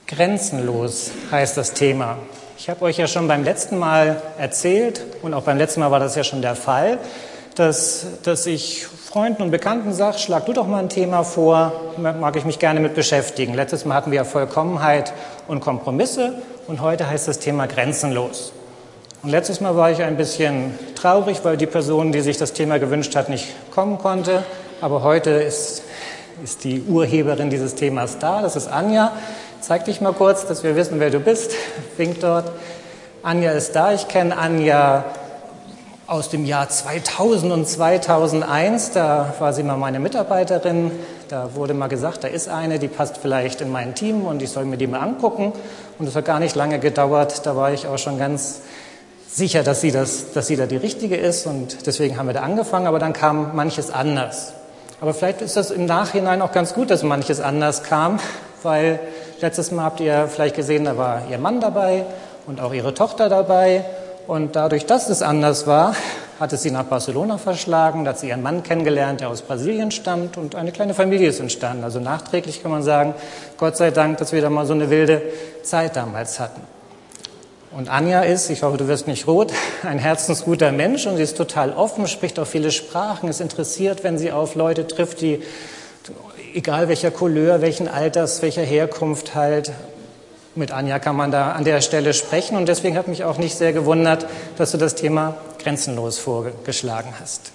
Grenzenlos heißt das Thema. Ich habe euch ja schon beim letzten Mal erzählt, und auch beim letzten Mal war das ja schon der Fall, dass ich Freunden und Bekannten sage, schlag du doch mal ein Thema vor, mag ich mich gerne mit beschäftigen. Letztes Mal hatten wir ja Vollkommenheit und Kompromisse und heute heißt das Thema grenzenlos. Und letztes Mal war ich ein bisschen traurig, weil die Person, die sich das Thema gewünscht hat, nicht kommen konnte. Aber heute ist die Urheberin dieses Themas da, das ist Anja. Zeig dich mal kurz, dass wir wissen, wer du bist. Wink dort. Anja ist da. Ich kenne Anja aus dem Jahr 2000 und 2001. Da war sie mal meine Mitarbeiterin. Da wurde mal gesagt, da ist eine, die passt vielleicht in mein Team und ich soll mir die mal angucken. Und es hat gar nicht lange gedauert. Da war ich auch schon ganz sicher, dass sie da die Richtige ist. Und deswegen haben wir da angefangen. Aber dann kam manches anders. Aber vielleicht ist das im Nachhinein auch ganz gut, dass manches anders kam, weil letztes Mal habt ihr vielleicht gesehen, da war ihr Mann dabei und auch ihre Tochter dabei. Und dadurch, dass es anders war, hat es sie nach Barcelona verschlagen. Da hat sie ihren Mann kennengelernt, der aus Brasilien stammt und eine kleine Familie ist entstanden. Also nachträglich kann man sagen, Gott sei Dank, dass wir da mal so eine wilde Zeit damals hatten. Und Anja ist, ich hoffe, du wirst nicht rot, ein herzensguter Mensch und sie ist total offen, spricht auch viele Sprachen, ist interessiert, wenn sie auf Leute trifft, die, egal welcher Couleur, welchen Alters, welcher Herkunft halt, mit Anja kann man da an der Stelle sprechen und deswegen hat mich auch nicht sehr gewundert, dass du das Thema grenzenlos vorgeschlagen hast.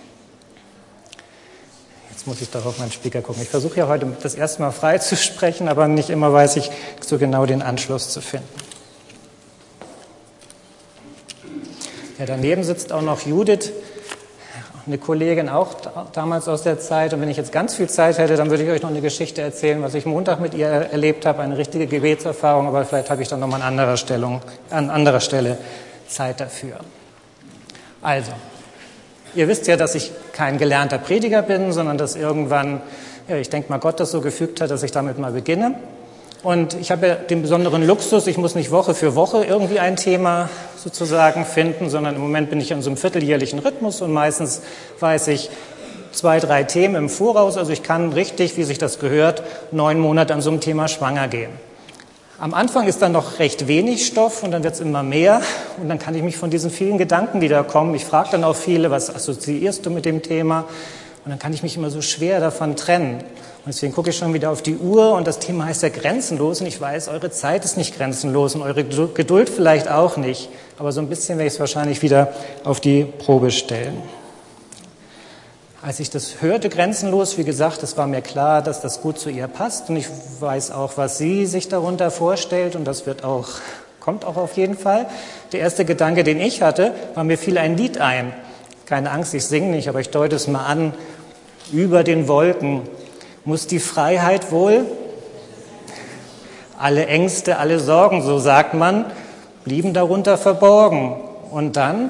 Jetzt muss ich doch auf meinen Speaker gucken. Ich versuche ja heute das erste Mal frei zu sprechen, aber nicht immer weiß ich so genau den Anschluss zu finden. Ja, daneben sitzt auch noch Judith, eine Kollegin auch damals aus der Zeit. Und wenn ich jetzt ganz viel Zeit hätte, dann würde ich euch noch eine Geschichte erzählen, was ich Montag mit ihr erlebt habe, eine richtige Gebetserfahrung. Aber vielleicht habe ich dann nochmal an anderer Stelle Zeit dafür. Also, ihr wisst ja, dass ich kein gelernter Prediger bin, sondern dass irgendwann, ja, ich denke mal, Gott das so gefügt hat, dass ich damit mal beginne. Und ich habe ja den besonderen Luxus, ich muss nicht Woche für Woche irgendwie ein Thema sozusagen finden, sondern im Moment bin ich in so einem vierteljährlichen Rhythmus und meistens weiß ich 2, 3 Themen im Voraus. Also ich kann richtig, wie sich das gehört, 9 Monate an so einem Thema schwanger gehen. Am Anfang ist dann noch recht wenig Stoff und dann wird es immer mehr und dann kann ich mich von diesen vielen Gedanken, die da kommen, ich frage dann auch viele, was assoziierst du mit dem Thema? Und dann kann ich mich immer so schwer davon trennen. Und deswegen gucke ich schon wieder auf die Uhr und das Thema heißt ja grenzenlos und ich weiß, eure Zeit ist nicht grenzenlos und eure Geduld vielleicht auch nicht. Aber so ein bisschen werde ich es wahrscheinlich wieder auf die Probe stellen. Als ich das hörte, grenzenlos, wie gesagt, es war mir klar, dass das gut zu ihr passt und ich weiß auch, was sie sich darunter vorstellt und das kommt auch auf jeden Fall. Der erste Gedanke, den ich hatte, war, mir fiel ein Lied ein. Keine Angst, ich singe nicht, aber ich deute es mal an. Über den Wolken muss die Freiheit wohl, alle Ängste, alle Sorgen, so sagt man, blieben darunter verborgen. Und dann,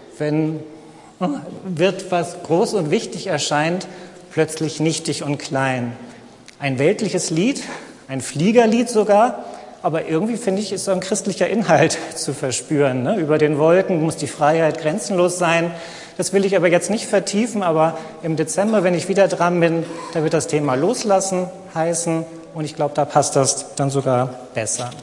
wird, was groß und wichtig erscheint, plötzlich nichtig und klein. Ein weltliches Lied, ein Fliegerlied sogar, aber irgendwie, finde ich, ist so ein christlicher Inhalt zu verspüren. Ne? Über den Wolken muss die Freiheit grenzenlos sein. Das will ich aber jetzt nicht vertiefen, aber im Dezember, wenn ich wieder dran bin, da wird das Thema Loslassen heißen und ich glaube, da passt das dann sogar besser.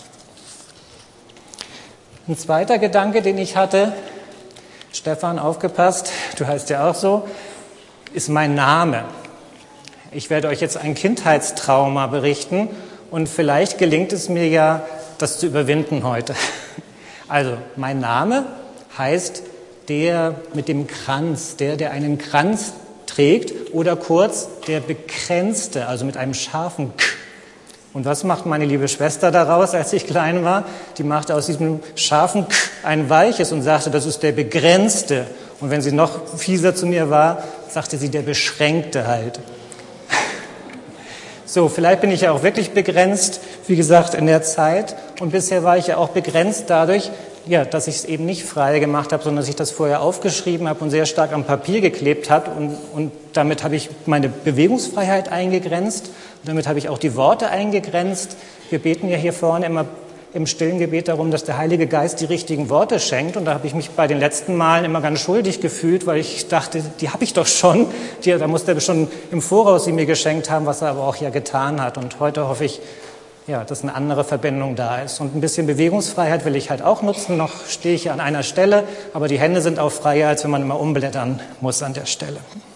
Ein zweiter Gedanke, den ich hatte, Stefan, aufgepasst, du heißt ja auch so, ist mein Name. Ich werde euch jetzt ein Kindheitstrauma berichten und vielleicht gelingt es mir ja, das zu überwinden heute. Also, mein Name heißt der mit dem Kranz, der einen Kranz trägt oder kurz der Bekränzte, also mit einem scharfen K. Und was macht meine liebe Schwester daraus, als ich klein war? Die machte aus diesem scharfen K ein weiches und sagte, das ist der Begrenzte. Und wenn sie noch fieser zu mir war, sagte sie der Beschränkte halt. So, vielleicht bin ich ja auch wirklich begrenzt, wie gesagt, in der Zeit. Und bisher war ich ja auch begrenzt dadurch, ja, dass ich es eben nicht frei gemacht habe, sondern dass ich das vorher aufgeschrieben habe und sehr stark am Papier geklebt habe. Und damit habe ich meine Bewegungsfreiheit eingegrenzt. Und damit habe ich auch die Worte eingegrenzt. Wir beten ja hier vorne immer im stillen Gebet darum, dass der Heilige Geist die richtigen Worte schenkt. Und da habe ich mich bei den letzten Malen immer ganz schuldig gefühlt, weil ich dachte, die habe ich doch schon. Da muss der schon im Voraus sie mir geschenkt haben, was er aber auch ja getan hat. Und heute hoffe ich, ja, dass eine andere Verbindung da ist. Und ein bisschen Bewegungsfreiheit will ich halt auch nutzen. Noch stehe ich hier an einer Stelle, aber die Hände sind auch freier, als wenn man immer umblättern muss an der Stelle.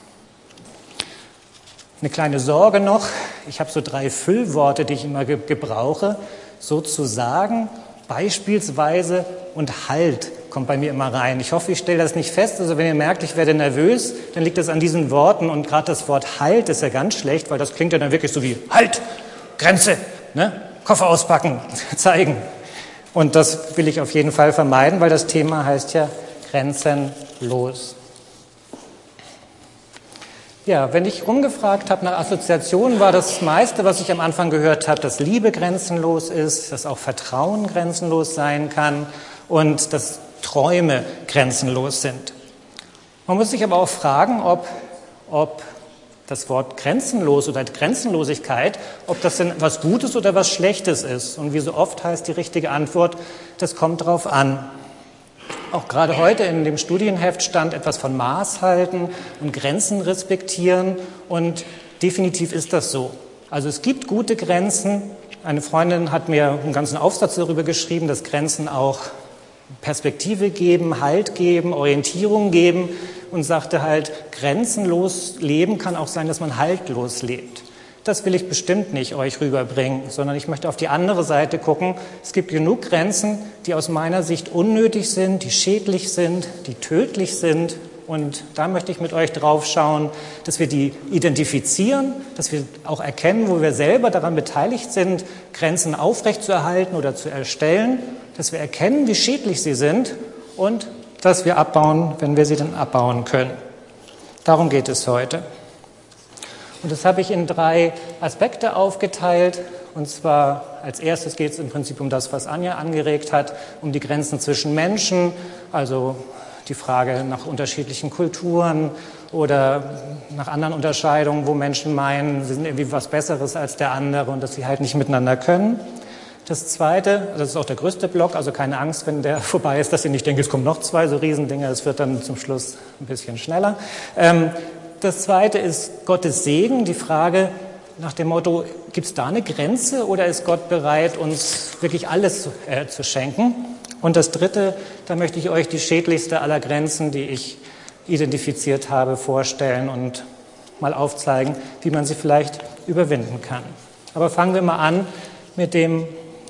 Eine kleine Sorge noch. Ich habe so 3 Füllworte, die ich immer gebrauche. Sozusagen, beispielsweise und halt kommt bei mir immer rein. Ich hoffe, ich stelle das nicht fest. Also wenn ihr merkt, ich werde nervös, dann liegt das an diesen Worten. Und gerade das Wort halt ist ja ganz schlecht, weil das klingt ja dann wirklich so wie Halt, Grenze, ne? Koffer auspacken, zeigen. Und das will ich auf jeden Fall vermeiden, weil das Thema heißt ja grenzenlos. Ja, wenn ich rumgefragt habe nach Assoziationen, war das meiste, was ich am Anfang gehört habe, dass Liebe grenzenlos ist, dass auch Vertrauen grenzenlos sein kann und dass Träume grenzenlos sind. Man muss sich aber auch fragen, ob das Wort grenzenlos oder Grenzenlosigkeit, ob das denn was Gutes oder was Schlechtes ist. Und wie so oft heißt die richtige Antwort, das kommt drauf an. Auch gerade heute in dem Studienheft stand etwas von Maß halten und Grenzen respektieren und definitiv ist das so. Also es gibt gute Grenzen. Eine Freundin hat mir einen ganzen Aufsatz darüber geschrieben, dass Grenzen auch Perspektive geben, Halt geben, Orientierung geben und sagte halt, grenzenlos leben kann auch sein, dass man haltlos lebt. Das will ich bestimmt nicht euch rüberbringen, sondern ich möchte auf die andere Seite gucken. Es gibt genug Grenzen, die aus meiner Sicht unnötig sind, die schädlich sind, die tödlich sind. Und da möchte ich mit euch drauf schauen, dass wir die identifizieren, dass wir auch erkennen, wo wir selber daran beteiligt sind, Grenzen aufrechtzuerhalten oder zu erstellen, dass wir erkennen, wie schädlich sie sind und dass wir abbauen, wenn wir sie dann abbauen können. Darum geht es heute. Und das habe ich in 3 Aspekte aufgeteilt. Und zwar als erstes geht es im Prinzip um das, was Anja angeregt hat, um die Grenzen zwischen Menschen, also die Frage nach unterschiedlichen Kulturen oder nach anderen Unterscheidungen, wo Menschen meinen, sie sind irgendwie was Besseres als der andere und dass sie halt nicht miteinander können. Das Zweite, das ist auch der größte Block, also keine Angst, wenn der vorbei ist, dass ihr nicht denkt, es kommen noch 2 so Riesendinger, es wird dann zum Schluss ein bisschen schneller. Das Zweite ist Gottes Segen, die Frage nach dem Motto, gibt es da eine Grenze oder ist Gott bereit, uns wirklich alles zu schenken? Und das Dritte, da möchte ich euch die schädlichste aller Grenzen, die ich identifiziert habe, vorstellen und mal aufzeigen, wie man sie vielleicht überwinden kann. Aber fangen wir mal an mit dem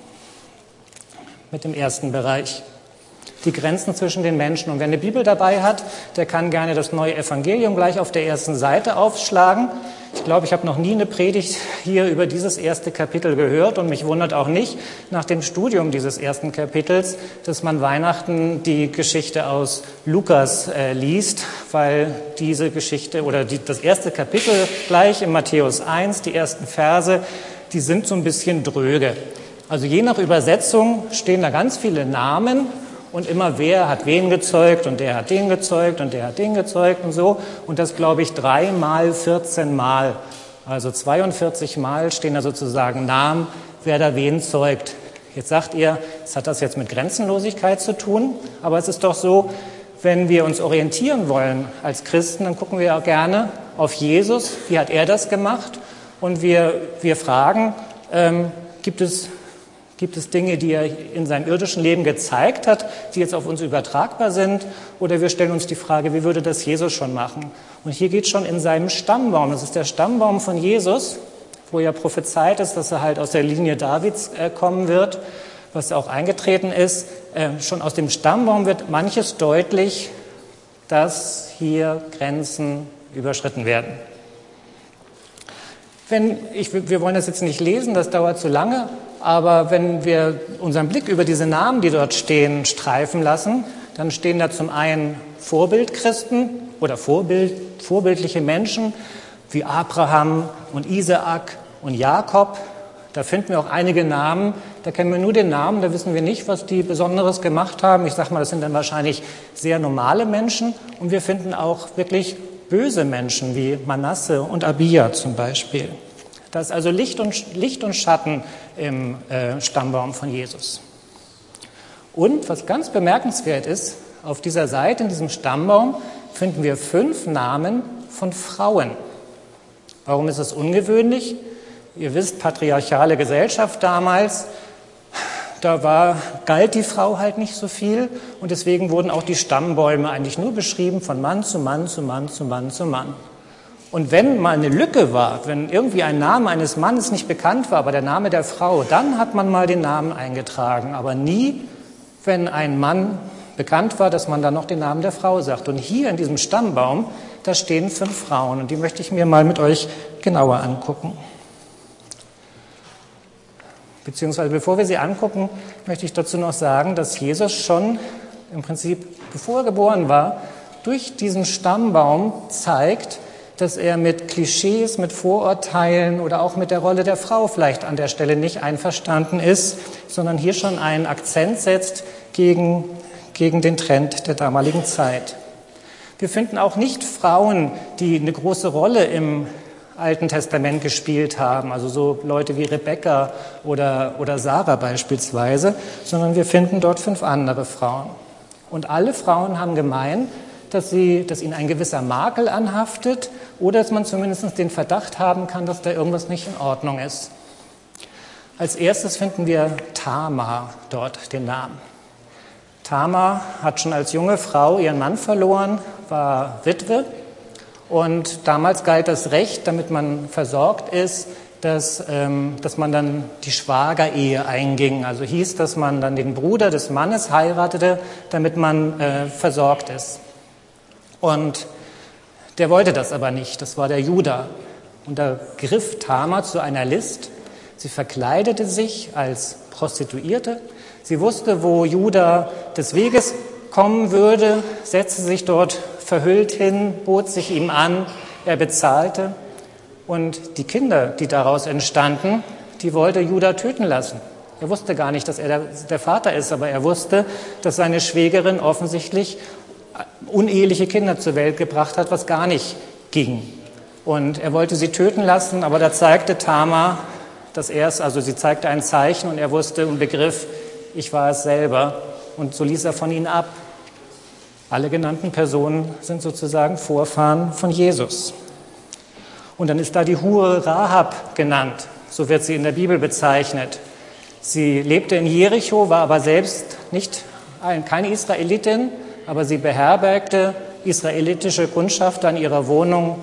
ersten Bereich. Die Grenzen zwischen den Menschen. Und wer eine Bibel dabei hat, der kann gerne das neue Evangelium gleich auf der ersten Seite aufschlagen. Ich glaube, ich habe noch nie eine Predigt hier über dieses erste Kapitel gehört und mich wundert auch nicht nach dem Studium dieses ersten Kapitels, dass man Weihnachten die Geschichte aus Lukas liest, weil diese Geschichte oder das erste Kapitel gleich in Matthäus 1, die ersten Verse, die sind so ein bisschen dröge. Also je nach Übersetzung stehen da ganz viele Namen und immer wer hat wen gezeugt und der hat den gezeugt und der hat den gezeugt und so. Und das, glaube ich, 3 mal 14 Mal. Also 42 Mal stehen da sozusagen Namen, wer da wen zeugt. Jetzt sagt ihr, was hat das jetzt mit Grenzenlosigkeit zu tun? Aber es ist doch so, wenn wir uns orientieren wollen als Christen, dann gucken wir auch gerne auf Jesus. Wie hat er das gemacht? Und wir fragen, gibt es Dinge, die er in seinem irdischen Leben gezeigt hat, die jetzt auf uns übertragbar sind? Oder wir stellen uns die Frage, wie würde das Jesus schon machen? Und hier geht es schon in seinem Stammbaum. Das ist der Stammbaum von Jesus, wo ja prophezeit ist, dass er halt aus der Linie Davids kommen wird, was auch eingetreten ist. Schon aus dem Stammbaum wird manches deutlich, dass hier Grenzen überschritten werden. Wir wollen das jetzt nicht lesen, das dauert zu lange, aber wenn wir unseren Blick über diese Namen, die dort stehen, streifen lassen, dann stehen da zum einen Vorbildchristen oder vorbildliche Menschen wie Abraham und Isaak und Jakob. Da finden wir auch einige Namen, da kennen wir nur den Namen, da wissen wir nicht, was die Besonderes gemacht haben. Ich sage mal, das sind dann wahrscheinlich sehr normale Menschen und wir finden auch wirklich böse Menschen wie Manasse und Abia zum Beispiel. Da ist also Licht und Schatten im Stammbaum von Jesus. Und was ganz bemerkenswert ist, auf dieser Seite, in diesem Stammbaum, finden wir 5 Namen von Frauen. Warum ist das ungewöhnlich? Ihr wisst, patriarchale Gesellschaft damals, galt die Frau halt nicht so viel und deswegen wurden auch die Stammbäume eigentlich nur beschrieben von Mann zu Mann zu Mann zu Mann zu Mann. Und wenn mal eine Lücke war, wenn irgendwie ein Name eines Mannes nicht bekannt war, aber der Name der Frau, dann hat man mal den Namen eingetragen, aber nie, wenn ein Mann bekannt war, dass man dann noch den Namen der Frau sagt. Und hier in diesem Stammbaum, da stehen 5 Frauen und die möchte ich mir mal mit euch genauer angucken. Beziehungsweise bevor wir sie angucken, möchte ich dazu noch sagen, dass Jesus schon im Prinzip, bevor er geboren war, durch diesen Stammbaum zeigt, dass er mit Klischees, mit Vorurteilen oder auch mit der Rolle der Frau vielleicht an der Stelle nicht einverstanden ist, sondern hier schon einen Akzent setzt gegen den Trend der damaligen Zeit. Wir finden auch nicht Frauen, die eine große Rolle im Alten Testament gespielt haben, also so Leute wie Rebekka oder Sarah beispielsweise, sondern wir finden dort 5 andere Frauen. Und alle Frauen haben gemein, dass ihnen ein gewisser Makel anhaftet oder dass man zumindest den Verdacht haben kann, dass da irgendwas nicht in Ordnung ist. Als erstes finden wir Tamar dort, den Namen. Tamar hat schon als junge Frau ihren Mann verloren, war Witwe. Und damals galt das Recht, damit man versorgt ist, dass man dann die Schwagerehe einging. Also hieß, dass man dann den Bruder des Mannes heiratete, damit man versorgt ist. Und der wollte das aber nicht, das war der Juda. Und da griff Tamar zu einer List. Sie verkleidete sich als Prostituierte. Sie wusste, wo Juda des Weges kommen würde, setzte sich dort verhüllt hin, bot sich ihm an, er bezahlte. Und die Kinder, die daraus entstanden, die wollte Juda töten lassen. Er wusste gar nicht, dass er der Vater ist, aber er wusste, dass seine Schwägerin offensichtlich uneheliche Kinder zur Welt gebracht hat, was gar nicht ging. Und er wollte sie töten lassen, aber da zeigte Tamar, sie zeigte ein Zeichen und er wusste und begriff, ich war es selber. Und so ließ er von ihnen ab. Alle genannten Personen sind sozusagen Vorfahren von Jesus. Und dann ist da die Hure Rahab genannt, so wird sie in der Bibel bezeichnet. Sie lebte in Jericho, war aber selbst keine Israelitin, aber sie beherbergte israelitische Kundschafter in ihrer Wohnung.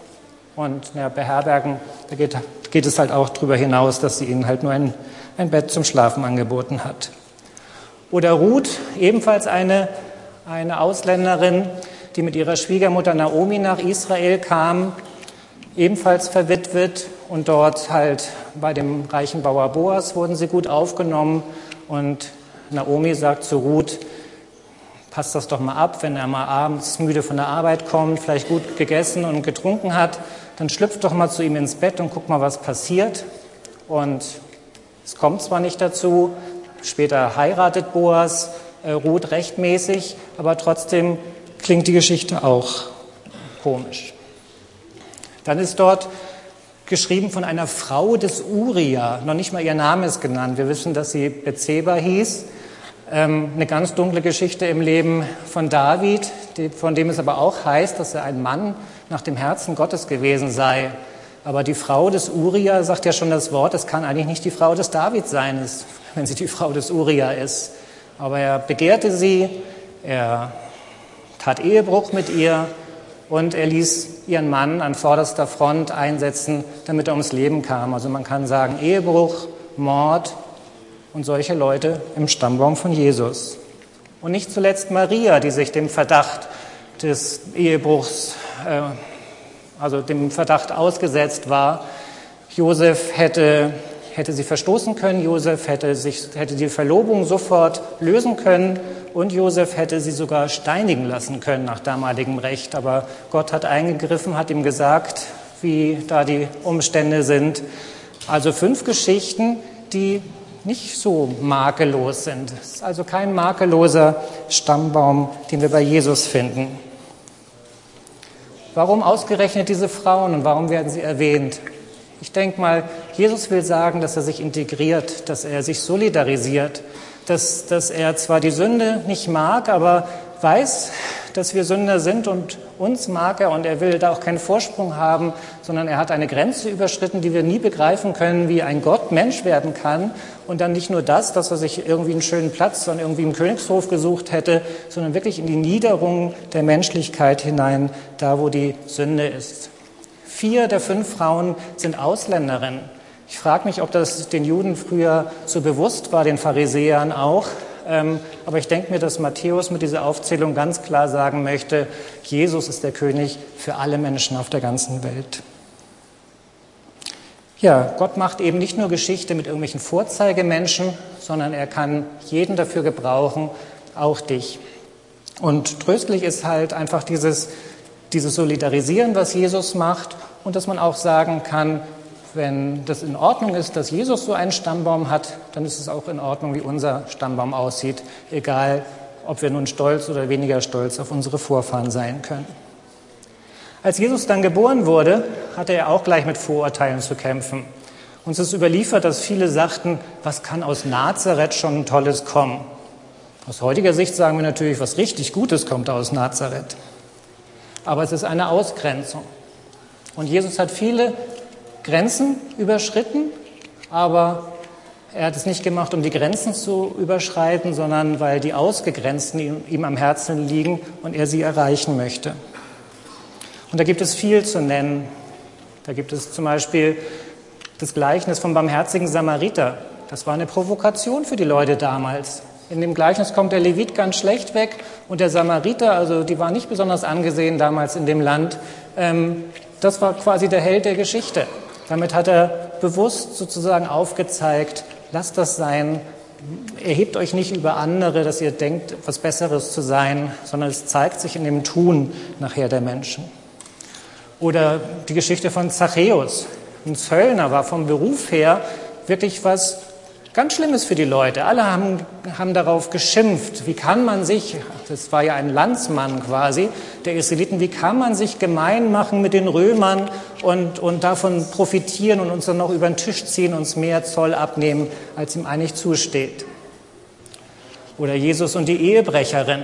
Und beherbergen, da geht es halt auch darüber hinaus, dass sie ihnen halt nur ein Bett zum Schlafen angeboten hat. Oder Ruth, ebenfalls eine Ausländerin, die mit ihrer Schwiegermutter Naomi nach Israel kam, ebenfalls verwitwet und dort halt bei dem reichen Bauer Boas wurden sie gut aufgenommen und Naomi sagt zu Ruth, passt das doch mal ab, wenn er mal abends müde von der Arbeit kommt, vielleicht gut gegessen und getrunken hat, dann schlüpft doch mal zu ihm ins Bett und guck mal, was passiert. Und es kommt zwar nicht dazu, später heiratet Boas Ruth rechtmäßig, aber trotzdem klingt die Geschichte auch komisch. Dann ist dort geschrieben von einer Frau des Uria, noch nicht mal ihr Name ist genannt. Wir wissen, dass sie Bethseba hieß. Eine ganz dunkle Geschichte im Leben von David, von dem es aber auch heißt, dass er ein Mann nach dem Herzen Gottes gewesen sei. Aber die Frau des Uria, sagt ja schon das Wort, es kann eigentlich nicht die Frau des David sein, wenn sie die Frau des Uria ist. Aber er begehrte sie, er tat Ehebruch mit ihr und er ließ ihren Mann an vorderster Front einsetzen, damit er ums Leben kam. Also man kann sagen Ehebruch, Mord und solche Leute im Stammbaum von Jesus. Und nicht zuletzt Maria, die sich dem Verdacht des Ehebruchs, dem Verdacht ausgesetzt war. Josef hätte sie verstoßen können, Josef hätte die Verlobung sofort lösen können und Josef hätte sie sogar steinigen lassen können nach damaligem Recht. Aber Gott hat eingegriffen, hat ihm gesagt, wie da die Umstände sind. Also 5 Geschichten, die nicht so makellos sind. Es ist also kein makelloser Stammbaum, den wir bei Jesus finden. Warum ausgerechnet diese Frauen und warum werden sie erwähnt? Ich denke mal, Jesus will sagen, dass er sich integriert, dass er sich solidarisiert, dass er zwar die Sünde nicht mag, aber weiß, dass wir Sünder sind und uns mag er und er will da auch keinen Vorsprung haben, sondern er hat eine Grenze überschritten, die wir nie begreifen können, wie ein Gott Mensch werden kann und dann nicht nur das, dass er sich irgendwie einen schönen Platz dann irgendwie im Königshof gesucht hätte, sondern wirklich in die Niederung der Menschlichkeit hinein, da wo die Sünde ist. 4 der 5 Frauen sind Ausländerinnen. Ich frage mich, ob das den Juden früher so bewusst war, den Pharisäern auch. Aber ich denke mir, dass Matthäus mit dieser Aufzählung ganz klar sagen möchte, Jesus ist der König für alle Menschen auf der ganzen Welt. Ja, Gott macht eben nicht nur Geschichte mit irgendwelchen Vorzeigemenschen, sondern er kann jeden dafür gebrauchen, auch dich. Und tröstlich ist halt einfach dieses Solidarisieren, was Jesus macht und dass man auch sagen kann, wenn das in Ordnung ist, dass Jesus so einen Stammbaum hat, dann ist es auch in Ordnung, wie unser Stammbaum aussieht, egal ob wir nun stolz oder weniger stolz auf unsere Vorfahren sein können. Als Jesus dann geboren wurde, hatte er auch gleich mit Vorurteilen zu kämpfen. Uns ist überliefert, dass viele sagten, was kann aus Nazareth schon Tolles kommen? Aus heutiger Sicht sagen wir natürlich, was richtig Gutes kommt aus Nazareth. Aber es ist eine Ausgrenzung. Und Jesus hat viele Grenzen überschritten, aber er hat es nicht gemacht, um die Grenzen zu überschreiten, sondern weil die Ausgegrenzten ihm am Herzen liegen und er sie erreichen möchte. Und da gibt es viel zu nennen. Da gibt es zum Beispiel das Gleichnis vom barmherzigen Samariter. Das war eine Provokation für die Leute damals. In dem Gleichnis kommt der Levit ganz schlecht weg und der Samariter, also die war nicht besonders angesehen damals in dem Land, das war quasi der Held der Geschichte. Damit hat er bewusst sozusagen aufgezeigt, lasst das sein, erhebt euch nicht über andere, dass ihr denkt, etwas Besseres zu sein, sondern es zeigt sich in dem Tun nachher der Menschen. Oder die Geschichte von Zachäus. Ein Zöllner war vom Beruf her wirklich was ganz Schlimmes für die Leute. Alle haben darauf geschimpft. Wie kann man sich, das war ja ein Landsmann quasi, der Israeliten, wie kann man sich gemein machen mit den Römern und davon profitieren und uns dann noch über den Tisch ziehen, uns mehr Zoll abnehmen, als ihm eigentlich zusteht. Oder Jesus und die Ehebrecherin.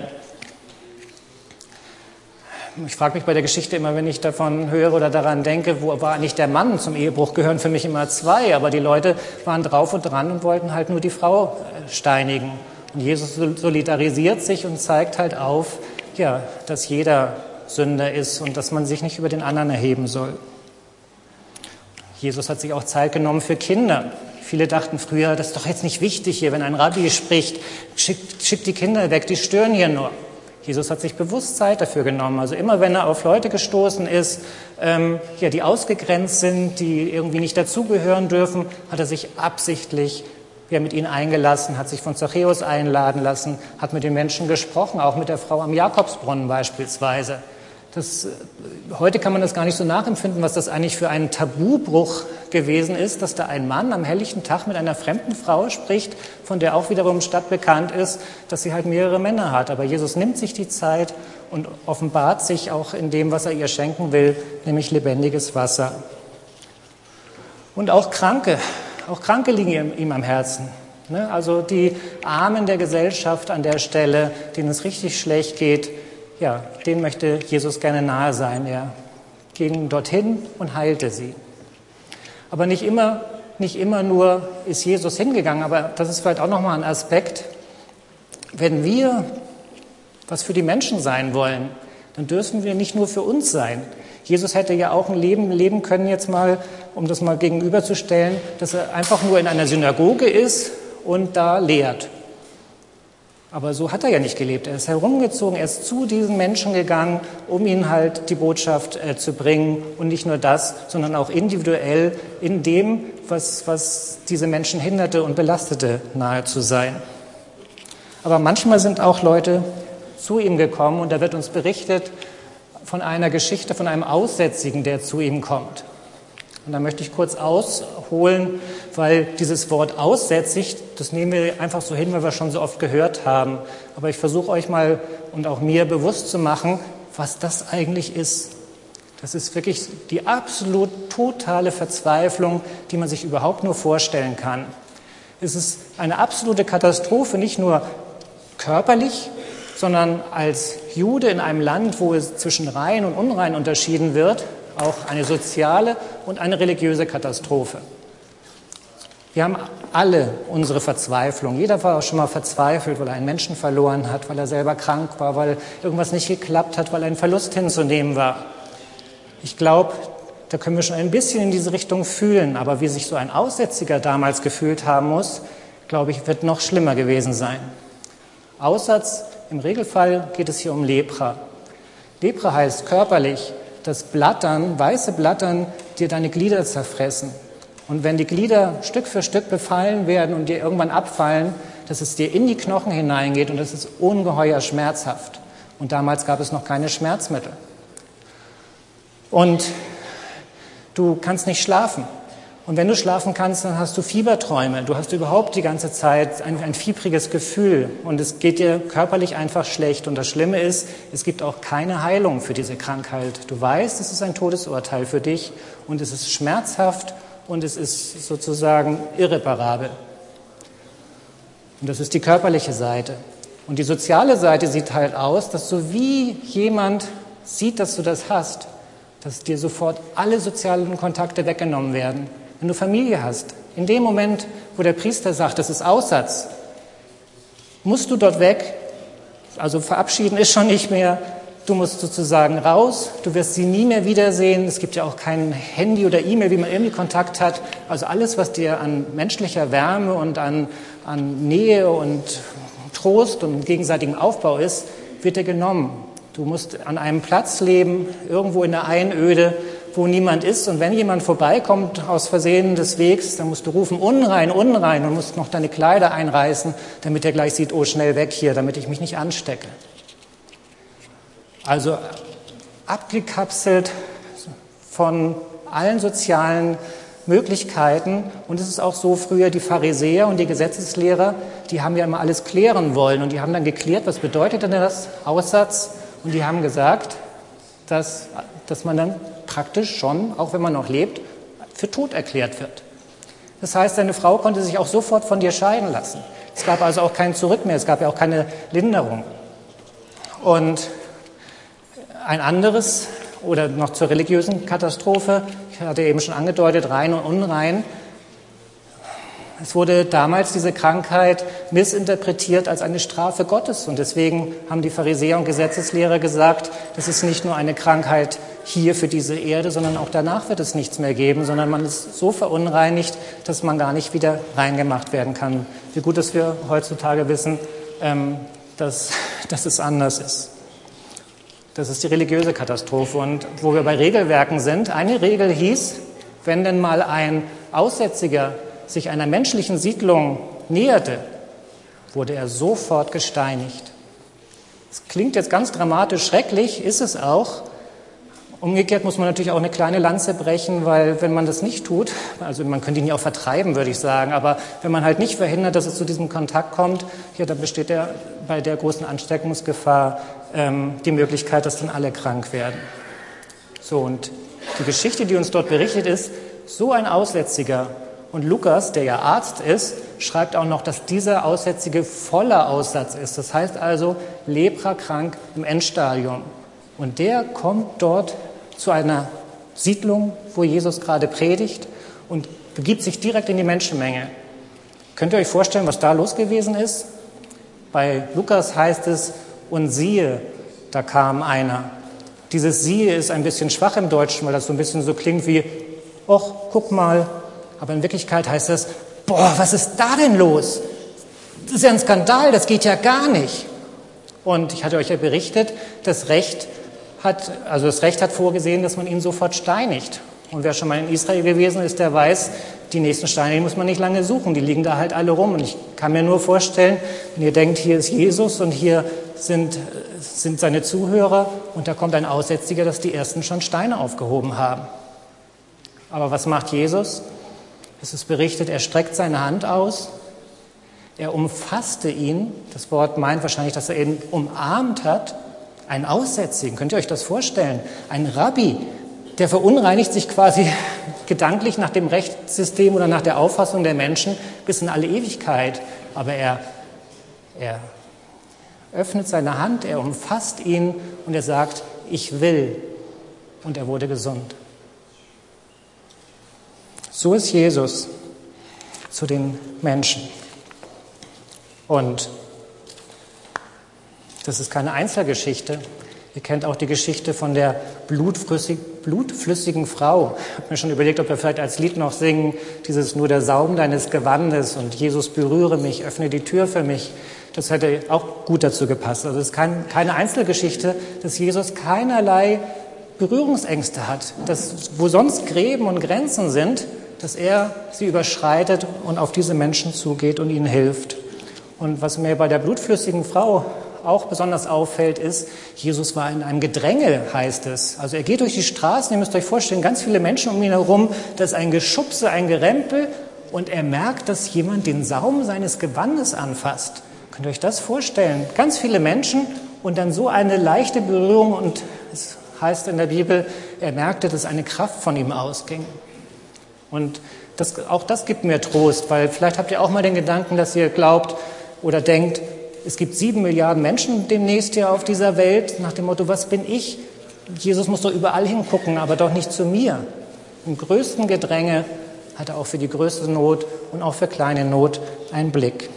Ich frage mich bei der Geschichte immer, wenn ich davon höre oder daran denke, wo war eigentlich der Mann? Zum Ehebruch gehören für mich immer 2, aber die Leute waren drauf und dran und wollten halt nur die Frau steinigen. Und Jesus solidarisiert sich und zeigt halt auf, ja, dass jeder Sünder ist und dass man sich nicht über den anderen erheben soll. Jesus hat sich auch Zeit genommen für Kinder. Viele dachten früher, das ist doch jetzt nicht wichtig hier, wenn ein Rabbi spricht, schickt die Kinder weg, die stören hier nur. Jesus hat sich bewusst Zeit dafür genommen. Also immer, wenn er auf Leute gestoßen ist, die ausgegrenzt sind, die irgendwie nicht dazugehören dürfen, hat er sich absichtlich mit ihnen eingelassen, hat sich von Zachäus einladen lassen, hat mit den Menschen gesprochen, auch mit der Frau am Jakobsbrunnen beispielsweise. Heute kann man das gar nicht so nachempfinden, was das eigentlich für ein Tabubruch gewesen ist, dass da ein Mann am helllichten Tag mit einer fremden Frau spricht, von der auch wiederum stadtbekannt ist, dass sie halt mehrere Männer hat. Aber Jesus nimmt sich die Zeit und offenbart sich auch in dem, was er ihr schenken will, nämlich lebendiges Wasser. Und auch Kranke liegen ihm am Herzen. Also die Armen der Gesellschaft an der Stelle, denen es richtig schlecht geht, ja, denen möchte Jesus gerne nahe sein. Er ging dorthin und heilte sie. Aber nicht immer nur ist Jesus hingegangen, aber das ist vielleicht auch nochmal ein Aspekt. Wenn wir was für die Menschen sein wollen, dann dürfen wir nicht nur für uns sein. Jesus hätte ja auch ein Leben leben können, jetzt mal, um das mal gegenüberzustellen, dass er einfach nur in einer Synagoge ist und da lehrt. Aber so hat er ja nicht gelebt. Er ist herumgezogen, er ist zu diesen Menschen gegangen, um ihnen halt die Botschaft zu bringen. Und nicht nur das, sondern auch individuell in dem, was diese Menschen hinderte und belastete, nahe zu sein. Aber manchmal sind auch Leute zu ihm gekommen und da wird uns berichtet von einer Geschichte von einem Aussätzigen, der zu ihm kommt. Und da möchte ich kurz ausholen, weil dieses Wort aussätzig, das nehmen wir einfach so hin, weil wir schon so oft gehört haben. Aber ich versuche euch mal und auch mir bewusst zu machen, was das eigentlich ist. Das ist wirklich die absolut totale Verzweiflung, die man sich überhaupt nur vorstellen kann. Es ist eine absolute Katastrophe, nicht nur körperlich, sondern als Jude in einem Land, wo es zwischen rein und unrein unterschieden wird, auch eine soziale und eine religiöse Katastrophe. Wir haben alle unsere Verzweiflung. Jeder war auch schon mal verzweifelt, weil er einen Menschen verloren hat, weil er selber krank war, weil irgendwas nicht geklappt hat, weil ein Verlust hinzunehmen war. Ich glaube, da können wir schon ein bisschen in diese Richtung fühlen. Aber wie sich so ein Aussätziger damals gefühlt haben muss, glaube ich, wird noch schlimmer gewesen sein. Aussatz, im Regelfall geht es hier um Lepra. Lepra heißt körperlich, dass Blattern, weiße Blattern, dir deine Glieder zerfressen. Und wenn die Glieder Stück für Stück befallen werden und dir irgendwann abfallen, dass es dir in die Knochen hineingeht und das ist ungeheuer schmerzhaft. Und damals gab es noch keine Schmerzmittel. Und du kannst nicht schlafen. Und wenn du schlafen kannst, dann hast du Fieberträume. Du hast überhaupt die ganze Zeit ein fiebriges Gefühl und es geht dir körperlich einfach schlecht. Und das Schlimme ist, es gibt auch keine Heilung für diese Krankheit. Du weißt, es ist ein Todesurteil für dich und es ist schmerzhaft und es ist sozusagen irreparabel. Und das ist die körperliche Seite. Und die soziale Seite sieht halt aus, dass so wie jemand sieht, dass du das hast, dass dir sofort alle sozialen Kontakte weggenommen werden. Wenn du Familie hast, in dem Moment, wo der Priester sagt, das ist Aussatz, musst du dort weg, also verabschieden ist schon nicht mehr, du musst sozusagen raus, du wirst sie nie mehr wiedersehen, es gibt ja auch kein Handy oder E-Mail, wie man irgendwie Kontakt hat, also alles, was dir an menschlicher Wärme und an Nähe und Trost und gegenseitigem Aufbau ist, wird dir genommen. Du musst an einem Platz leben, irgendwo in der Einöde, wo niemand ist. Und wenn jemand vorbeikommt aus Versehen des Wegs, dann musst du rufen, unrein, unrein, und musst noch deine Kleider einreißen, damit er gleich sieht, oh, schnell weg hier, damit ich mich nicht anstecke. Also abgekapselt von allen sozialen Möglichkeiten. Und es ist auch so, früher die Pharisäer und die Gesetzeslehrer, die haben ja immer alles klären wollen. Und die haben dann geklärt, was bedeutet denn das Aussatz? Und die haben gesagt, dass man dann praktisch schon, auch wenn man noch lebt, für tot erklärt wird. Das heißt, deine Frau konnte sich auch sofort von dir scheiden lassen. Es gab also auch kein Zurück mehr, es gab ja auch keine Linderung. Und ein anderes, oder noch zur religiösen Katastrophe, ich hatte eben schon angedeutet, rein und unrein. Es wurde damals diese Krankheit missinterpretiert als eine Strafe Gottes. Und deswegen haben die Pharisäer und Gesetzeslehrer gesagt, das ist nicht nur eine Krankheit hier für diese Erde, sondern auch danach wird es nichts mehr geben, sondern man ist so verunreinigt, dass man gar nicht wieder reingemacht werden kann. Wie gut, dass wir heutzutage wissen, dass es anders ist. Das ist die religiöse Katastrophe. Und wo wir bei Regelwerken sind, eine Regel hieß, wenn denn mal ein Aussätziger sich einer menschlichen Siedlung näherte, wurde er sofort gesteinigt. Das klingt jetzt ganz dramatisch schrecklich, ist es auch. Umgekehrt muss man natürlich auch eine kleine Lanze brechen, weil wenn man das nicht tut, also man könnte ihn ja auch vertreiben, würde ich sagen, aber wenn man halt nicht verhindert, dass es zu diesem Kontakt kommt, ja, dann besteht bei der großen Ansteckungsgefahr die Möglichkeit, dass dann alle krank werden. So, und die Geschichte, die uns dort berichtet ist, so ein Aussätziger. Und Lukas, der ja Arzt ist, schreibt auch noch, dass dieser Aussätzige voller Aussatz ist. Das heißt also leprakrank im Endstadium. Und der kommt dort zu einer Siedlung, wo Jesus gerade predigt und begibt sich direkt in die Menschenmenge. Könnt ihr euch vorstellen, was da los gewesen ist? Bei Lukas heißt es, und siehe, da kam einer. Dieses siehe ist ein bisschen schwach im Deutschen, weil das so ein bisschen so klingt wie, och, guck mal. Aber in Wirklichkeit heißt das, boah, was ist da denn los? Das ist ja ein Skandal, das geht ja gar nicht. Und ich hatte euch ja berichtet, das Recht hat vorgesehen, dass man ihn sofort steinigt. Und wer schon mal in Israel gewesen ist, der weiß, die nächsten Steine, die muss man nicht lange suchen, die liegen da halt alle rum. Und ich kann mir nur vorstellen, wenn ihr denkt, hier ist Jesus und hier sind seine Zuhörer und da kommt ein Aussätziger, dass die Ersten schon Steine aufgehoben haben. Aber was macht Jesus? Es ist berichtet, er streckt seine Hand aus, er umfasste ihn, das Wort meint wahrscheinlich, dass er ihn umarmt hat, einen Aussätzigen, könnt ihr euch das vorstellen? Ein Rabbi, der verunreinigt sich quasi gedanklich nach dem Rechtssystem oder nach der Auffassung der Menschen bis in alle Ewigkeit. Aber er öffnet seine Hand, er umfasst ihn und er sagt, ich will. Und er wurde gesund. So ist Jesus zu den Menschen. Und das ist keine Einzelgeschichte. Ihr kennt auch die Geschichte von der blutflüssigen Frau. Ich habe mir schon überlegt, ob wir vielleicht als Lied noch singen, dieses nur der Saum deines Gewandes und Jesus berühre mich, öffne die Tür für mich. Das hätte auch gut dazu gepasst. Also es ist keine Einzelgeschichte, dass Jesus keinerlei Berührungsängste hat, dass wo sonst Gräben und Grenzen sind, dass er sie überschreitet und auf diese Menschen zugeht und ihnen hilft. Und was mir bei der blutflüssigen Frau auch besonders auffällt, ist, Jesus war in einem Gedränge, heißt es. Also er geht durch die Straßen, ihr müsst euch vorstellen, ganz viele Menschen um ihn herum, da ist ein Geschubse, ein Gerempel und er merkt, dass jemand den Saum seines Gewandes anfasst. Könnt ihr euch das vorstellen? Ganz viele Menschen und dann so eine leichte Berührung und es heißt in der Bibel, er merkte, dass eine Kraft von ihm ausging. Und auch das gibt mir Trost, weil vielleicht habt ihr auch mal den Gedanken, dass ihr glaubt oder denkt, es gibt 7 Milliarden Menschen demnächst hier auf dieser Welt, nach dem Motto, was bin ich? Jesus muss doch überall hingucken, aber doch nicht zu mir. Im größten Gedränge hat er auch für die größte Not und auch für kleine Not einen Blick.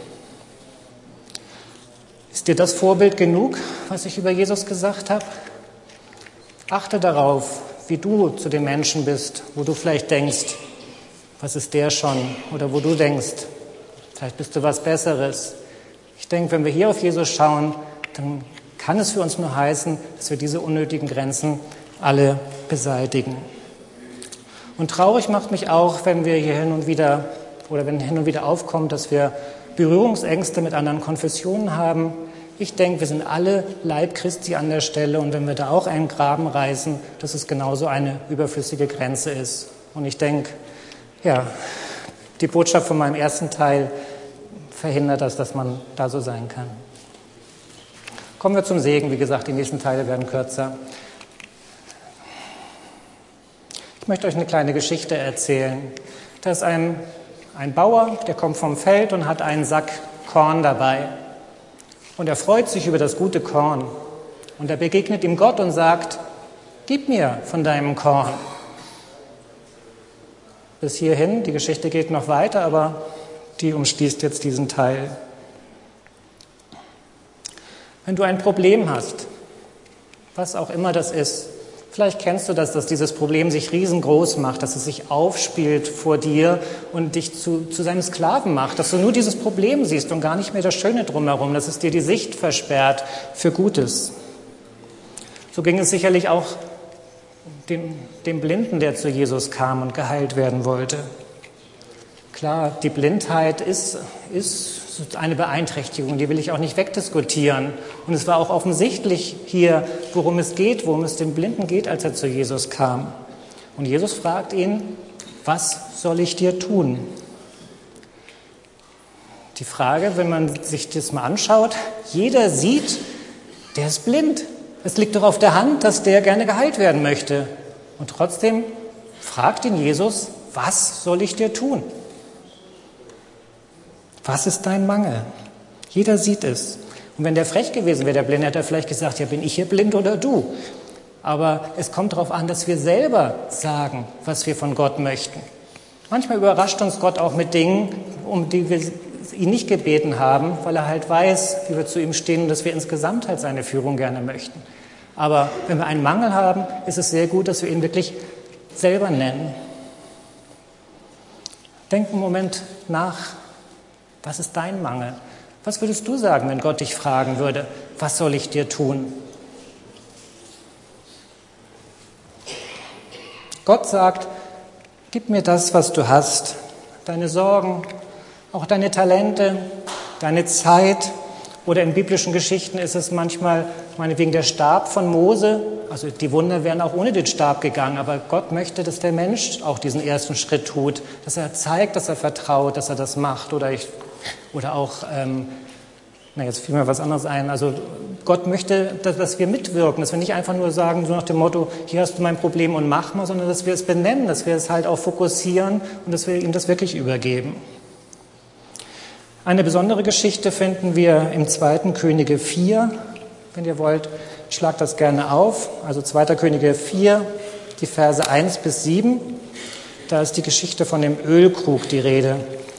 Ist dir das Vorbild genug, was ich über Jesus gesagt habe? Achte darauf, wie du zu den Menschen bist, wo du vielleicht denkst, was ist der schon? Oder wo du denkst, vielleicht bist du was Besseres. Ich denke, wenn wir hier auf Jesus schauen, dann kann es für uns nur heißen, dass wir diese unnötigen Grenzen alle beseitigen. Und traurig macht mich auch, wenn wir hier hin und wieder aufkommt, dass wir Berührungsängste mit anderen Konfessionen haben. Ich denke, wir sind alle Leib Christi an der Stelle und wenn wir da auch einen Graben reißen, dass es genauso eine überflüssige Grenze ist. Und ich denke, ja, die Botschaft von meinem ersten Teil verhindert das, dass man da so sein kann. Kommen wir zum Segen. Wie gesagt, die nächsten Teile werden kürzer. Ich möchte euch eine kleine Geschichte erzählen. Da ist ein Bauer, der kommt vom Feld und hat einen Sack Korn dabei. Und er freut sich über das gute Korn. Und er begegnet ihm Gott und sagt, gib mir von deinem Korn. Bis hierhin, die Geschichte geht noch weiter, aber die umschließt jetzt diesen Teil. Wenn du ein Problem hast, was auch immer das ist, vielleicht kennst du das, dass dieses Problem sich riesengroß macht, dass es sich aufspielt vor dir und dich zu seinem Sklaven macht, dass du nur dieses Problem siehst und gar nicht mehr das Schöne drumherum, dass es dir die Sicht versperrt für Gutes. So ging es sicherlich auch dem Blinden, der zu Jesus kam und geheilt werden wollte. Klar, die Blindheit ist eine Beeinträchtigung, die will ich auch nicht wegdiskutieren. Und es war auch offensichtlich hier, worum es dem Blinden geht, als er zu Jesus kam. Und Jesus fragt ihn, was soll ich dir tun? Die Frage, wenn man sich das mal anschaut, jeder sieht, der ist blind. Es liegt doch auf der Hand, dass der gerne geheilt werden möchte. Und trotzdem fragt ihn Jesus, was soll ich dir tun? Was ist dein Mangel? Jeder sieht es. Und wenn der frech gewesen wäre, der Blinde, hätte er vielleicht gesagt, ja, bin ich hier blind oder du? Aber es kommt darauf an, dass wir selber sagen, was wir von Gott möchten. Manchmal überrascht uns Gott auch mit Dingen, um die wir ihn nicht gebeten haben, weil er halt weiß, wie wir zu ihm stehen und dass wir insgesamt halt seine Führung gerne möchten. Aber wenn wir einen Mangel haben, ist es sehr gut, dass wir ihn wirklich selber nennen. Denk einen Moment nach. Was ist dein Mangel? Was würdest du sagen, wenn Gott dich fragen würde, was soll ich dir tun? Gott sagt, gib mir das, was du hast, deine Sorgen, auch deine Talente, deine Zeit. Oder in biblischen Geschichten ist es manchmal, meinetwegen der Stab von Mose, also die Wunder wären auch ohne den Stab gegangen, aber Gott möchte, dass der Mensch auch diesen ersten Schritt tut, dass er zeigt, dass er vertraut, dass er das macht. Oder auch, jetzt fiel mir was anderes ein, also Gott möchte, dass wir mitwirken, dass wir nicht einfach nur sagen, so nach dem Motto, hier hast du mein Problem und mach mal, sondern dass wir es benennen, dass wir es halt auch fokussieren und dass wir ihm das wirklich übergeben. Eine besondere Geschichte finden wir im 2. Könige 4. Wenn ihr wollt, schlagt das gerne auf. Also 2. Könige 4, die Verse 1 bis 7. Da ist die Geschichte von dem Ölkrug die Rede.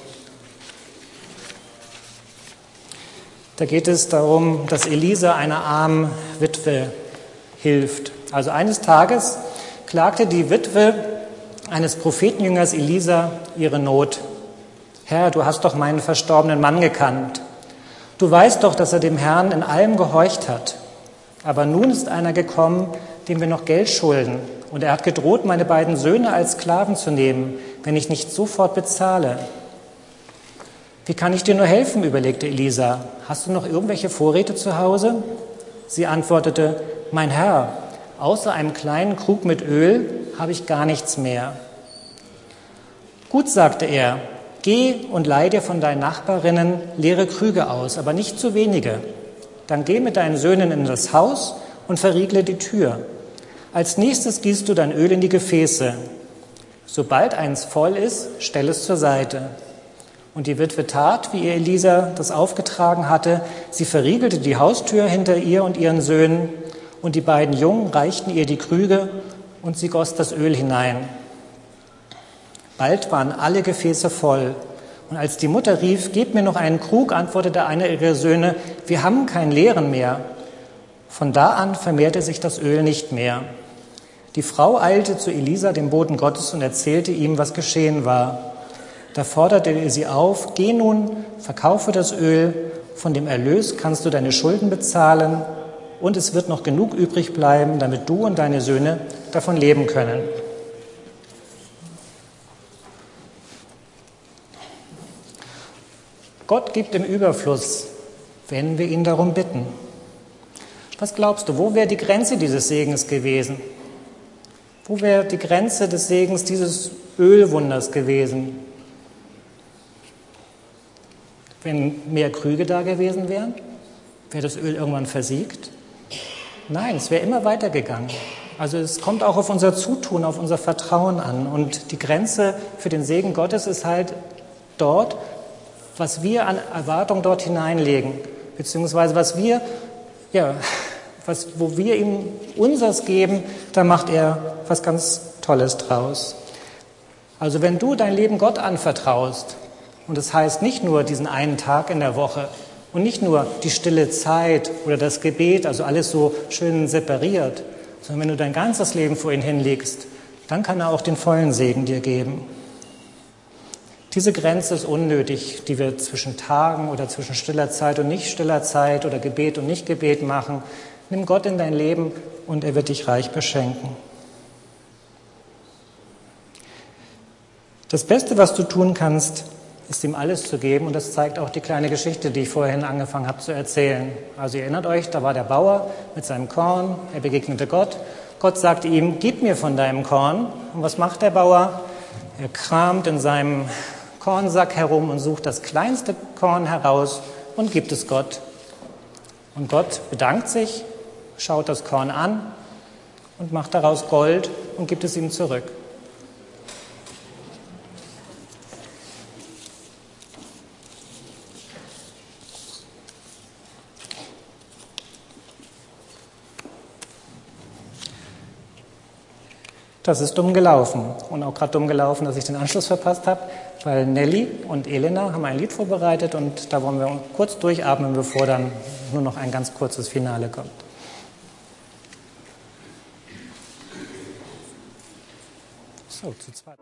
Da geht es darum, dass Elisa einer armen Witwe hilft. Also eines Tages klagte die Witwe eines Prophetenjüngers Elisa ihre Not. Herr, du hast doch meinen verstorbenen Mann gekannt. Du weißt doch, dass er dem Herrn in allem gehorcht hat. Aber nun ist einer gekommen, dem wir noch Geld schulden. Und er hat gedroht, meine beiden Söhne als Sklaven zu nehmen, wenn ich nicht sofort bezahle. Wie kann ich dir nur helfen, überlegte Elisa. Hast du noch irgendwelche Vorräte zu Hause? Sie antwortete, mein Herr, außer einem kleinen Krug mit Öl habe ich gar nichts mehr. Gut, sagte er, geh und leih dir von deinen Nachbarinnen leere Krüge aus, aber nicht zu wenige. Dann geh mit deinen Söhnen in das Haus und verriegle die Tür. Als nächstes gießt du dein Öl in die Gefäße. Sobald eins voll ist, stell es zur Seite. Und die Witwe tat, wie ihr Elisa das aufgetragen hatte. Sie verriegelte die Haustür hinter ihr und ihren Söhnen, und die beiden Jungen reichten ihr die Krüge, und sie goss das Öl hinein. Bald waren alle Gefäße voll. Und als die Mutter rief, gebt mir noch einen Krug, antwortete einer ihrer Söhne, wir haben keinen leeren mehr. Von da an vermehrte sich das Öl nicht mehr. Die Frau eilte zu Elisa, dem Boten Gottes, und erzählte ihm, was geschehen war. Da forderte er sie auf, geh nun, verkaufe das Öl, von dem Erlös kannst du deine Schulden bezahlen und es wird noch genug übrig bleiben, damit du und deine Söhne davon leben können. Gott gibt im Überfluss, wenn wir ihn darum bitten. Was glaubst du, wo wäre die Grenze dieses Segens gewesen? Wo wäre die Grenze des Segens dieses Ölwunders gewesen? Wenn mehr Krüge da gewesen wären, wäre das Öl irgendwann versiegt? Nein, es wäre immer weitergegangen. Also es kommt auch auf unser Zutun, auf unser Vertrauen an. Und die Grenze für den Segen Gottes ist halt dort, was wir an Erwartung dort hineinlegen, beziehungsweise wo wir ihm unseres geben, da macht er was ganz Tolles draus. Also wenn du dein Leben Gott anvertraust, und das heißt nicht nur diesen einen Tag in der Woche und nicht nur die stille Zeit oder das Gebet, also alles so schön separiert, sondern wenn du dein ganzes Leben vor ihn hinlegst, dann kann er auch den vollen Segen dir geben. Diese Grenze ist unnötig, die wir zwischen Tagen oder zwischen stiller Zeit und nicht stiller Zeit oder Gebet und nicht Gebet machen. Nimm Gott in dein Leben und er wird dich reich beschenken. Das Beste, was du tun kannst, ist ihm alles zu geben, und das zeigt auch die kleine Geschichte, die ich vorhin angefangen habe zu erzählen. Also ihr erinnert euch, da war der Bauer mit seinem Korn, er begegnete Gott. Gott sagte ihm, gib mir von deinem Korn. Und was macht der Bauer? Er kramt in seinem Kornsack herum und sucht das kleinste Korn heraus und gibt es Gott. Und Gott bedankt sich, schaut das Korn an und macht daraus Gold und gibt es ihm zurück. Das ist dumm gelaufen und auch gerade dumm gelaufen, dass ich den Anschluss verpasst habe, weil Nelly und Elena haben ein Lied vorbereitet und da wollen wir kurz durchatmen, bevor dann nur noch ein ganz kurzes Finale kommt. So, zu zweit.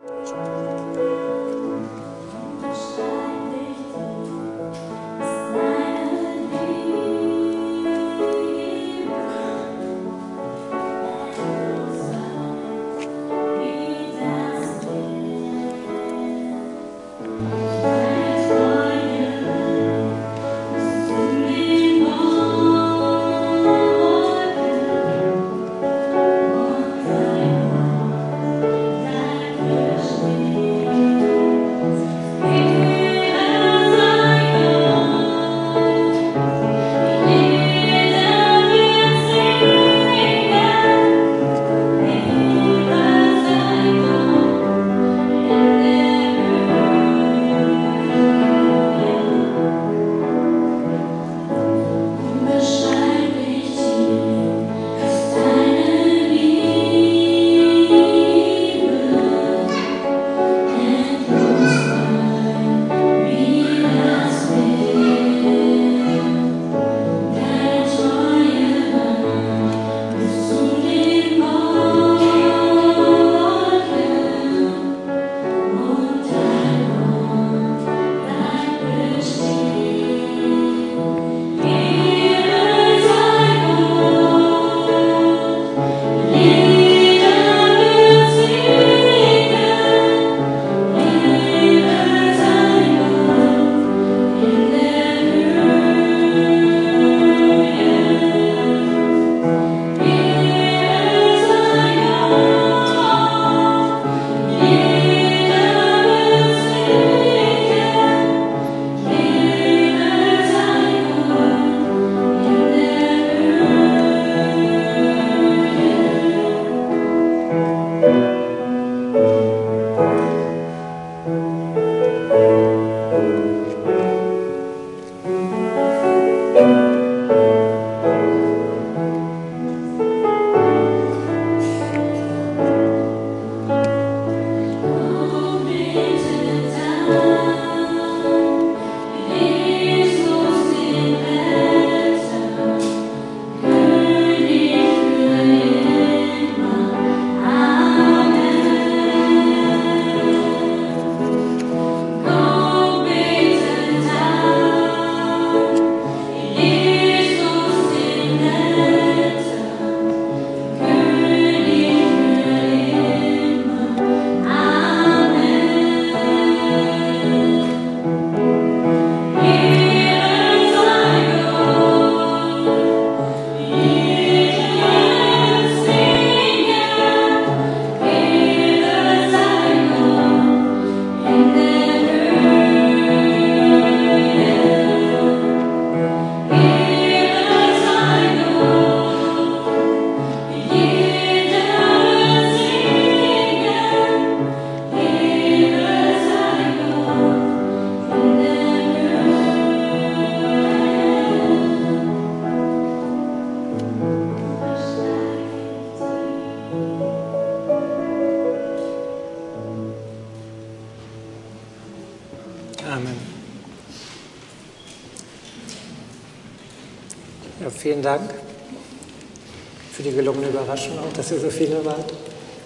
Ja, vielen Dank für die gelungene Überraschung auch, dass ihr so viele wart.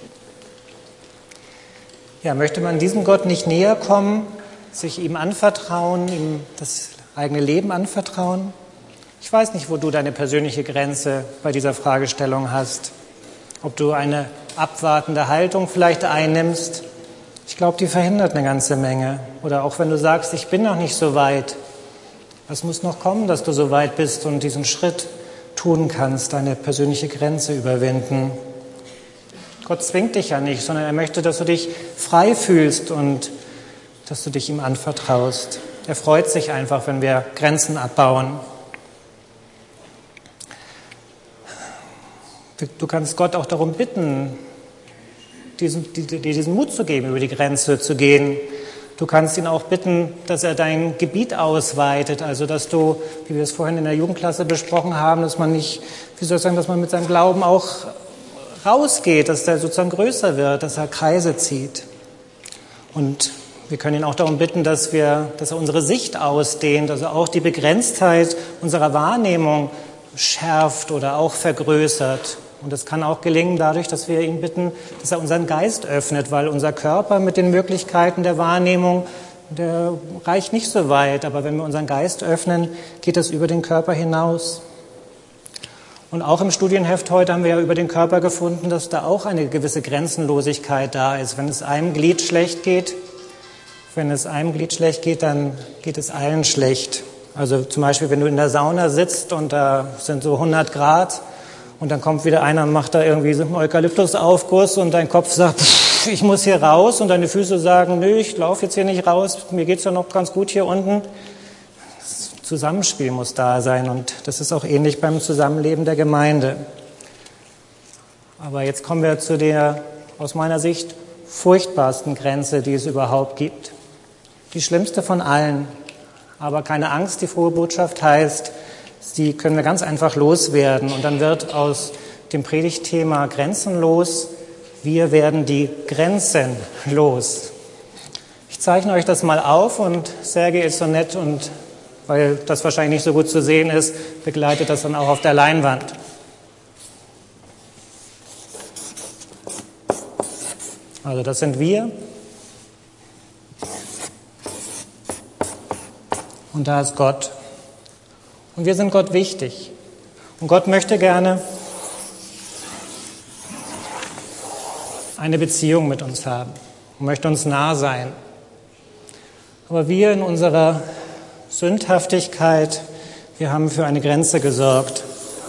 Ja, möchte man diesem Gott nicht näher kommen, sich ihm anvertrauen, ihm das eigene Leben anvertrauen? Ich weiß nicht, wo du deine persönliche Grenze bei dieser Fragestellung hast. Ob du eine abwartende Haltung vielleicht einnimmst. Ich glaube, die verhindert eine ganze Menge. Oder auch wenn du sagst, ich bin noch nicht so weit. Was muss noch kommen, dass du so weit bist und diesen Schritt tun kannst, deine persönliche Grenze überwinden? Gott zwingt dich ja nicht, sondern er möchte, dass du dich frei fühlst und dass du dich ihm anvertraust. Er freut sich einfach, wenn wir Grenzen abbauen. Du kannst Gott auch darum bitten, dir diesen Mut zu geben, über die Grenze zu gehen. Du kannst ihn auch bitten, dass er dein Gebiet ausweitet, also dass du, wie wir es vorhin in der Jugendklasse besprochen haben, dass man nicht, dass man mit seinem Glauben auch rausgeht, dass der sozusagen größer wird, dass er Kreise zieht. Und wir können ihn auch darum bitten, dass er unsere Sicht ausdehnt, also auch die Begrenztheit unserer Wahrnehmung schärft oder auch vergrößert. Und das kann auch gelingen dadurch, dass wir ihn bitten, dass er unseren Geist öffnet, weil unser Körper mit den Möglichkeiten der Wahrnehmung, der reicht nicht so weit. Aber wenn wir unseren Geist öffnen, geht das über den Körper hinaus. Und auch im Studienheft heute haben wir ja über den Körper gefunden, dass da auch eine gewisse Grenzenlosigkeit da ist. Wenn es einem Glied schlecht geht, dann geht es allen schlecht. Also zum Beispiel, wenn du in der Sauna sitzt und da sind so 100 Grad und dann kommt wieder einer und macht da irgendwie so einen Eukalyptusaufguss und dein Kopf sagt, ich muss hier raus, und deine Füße sagen, nö, ich laufe jetzt hier nicht raus, mir geht's ja noch ganz gut hier unten. Das Zusammenspiel muss da sein, und das ist auch ähnlich beim Zusammenleben der Gemeinde. Aber jetzt kommen wir zu der, aus meiner Sicht, furchtbarsten Grenze, die es überhaupt gibt. Die schlimmste von allen. Aber keine Angst, die frohe Botschaft heißt, die können wir ganz einfach loswerden. Und dann wird aus dem Predigtthema grenzenlos, wir werden die Grenzen los. Ich zeichne euch das mal auf, und Sergej ist so nett, und weil das wahrscheinlich nicht so gut zu sehen ist, begleitet das dann auch auf der Leinwand. Also das sind wir. Und da ist Gott. Und wir sind Gott wichtig. Und Gott möchte gerne eine Beziehung mit uns haben und möchte uns nah sein. Aber wir in unserer Sündhaftigkeit, wir haben für eine Grenze gesorgt,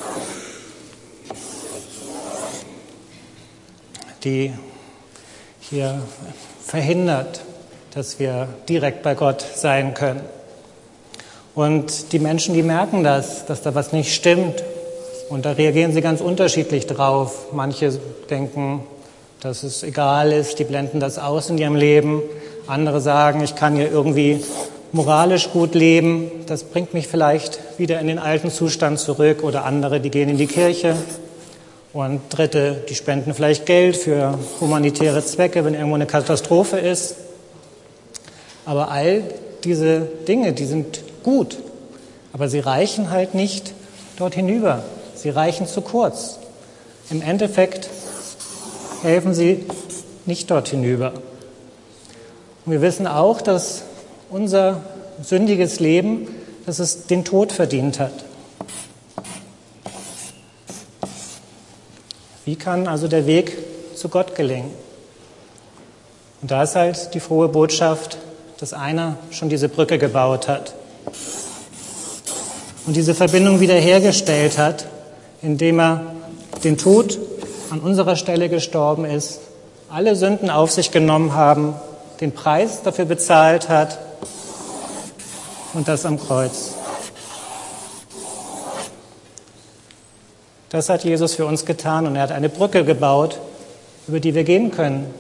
die hier verhindert, dass wir direkt bei Gott sein können. Und die Menschen, die merken das, dass da was nicht stimmt. Und da reagieren sie ganz unterschiedlich drauf. Manche denken, dass es egal ist, die blenden das aus in ihrem Leben. Andere sagen, ich kann hier irgendwie moralisch gut leben. Das bringt mich vielleicht wieder in den alten Zustand zurück. Oder andere, die gehen in die Kirche. Und Dritte, die spenden vielleicht Geld für humanitäre Zwecke, wenn irgendwo eine Katastrophe ist. Aber all diese Dinge, die sind gut, aber sie reichen halt nicht dort hinüber. Sie reichen zu kurz. Im Endeffekt helfen sie nicht dort hinüber. Und wir wissen auch, dass unser sündiges Leben, dass es den Tod verdient hat. Wie kann also der Weg zu Gott gelingen? Und da ist halt die frohe Botschaft, dass einer schon diese Brücke gebaut hat und diese Verbindung wiederhergestellt hat, indem er den Tod an unserer Stelle gestorben ist, alle Sünden auf sich genommen haben, den Preis dafür bezahlt hat, und das am Kreuz. Das hat Jesus für uns getan, und er hat eine Brücke gebaut, über die wir gehen können,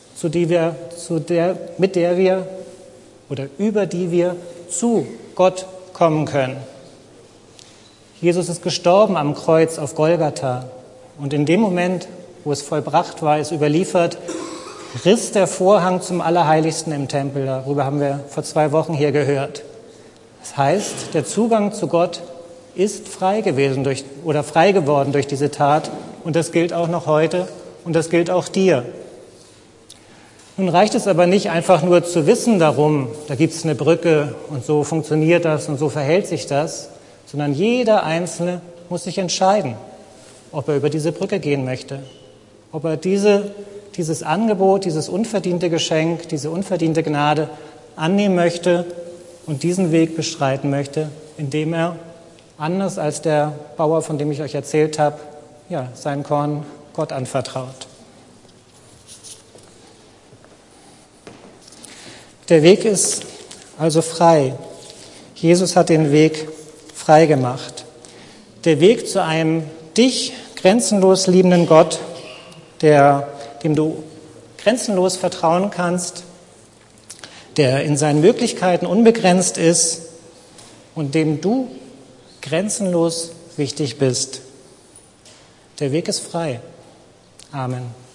über die wir zu Gott kommen können. Jesus ist gestorben am Kreuz auf Golgatha, und in dem Moment, wo es vollbracht war, ist überliefert, riss der Vorhang zum Allerheiligsten im Tempel. Darüber haben wir vor 2 Wochen hier gehört. Das heißt, der Zugang zu Gott ist frei gewesen oder frei geworden durch diese Tat. Und das gilt auch noch heute und das gilt auch dir. Nun reicht es aber nicht einfach nur zu wissen darum, da gibt es eine Brücke und so funktioniert das und so verhält sich das, sondern jeder Einzelne muss sich entscheiden, ob er über diese Brücke gehen möchte, ob er dieses Angebot, dieses unverdiente Geschenk, diese unverdiente Gnade annehmen möchte und diesen Weg beschreiten möchte, indem er, anders als der Bauer, von dem ich euch erzählt habe, sein Korn Gott anvertraut. Der Weg ist also frei. Jesus hat den Weg frei gemacht. Der Weg zu einem dich grenzenlos liebenden Gott, dem du grenzenlos vertrauen kannst, der in seinen Möglichkeiten unbegrenzt ist und dem du grenzenlos wichtig bist. Der Weg ist frei. Amen.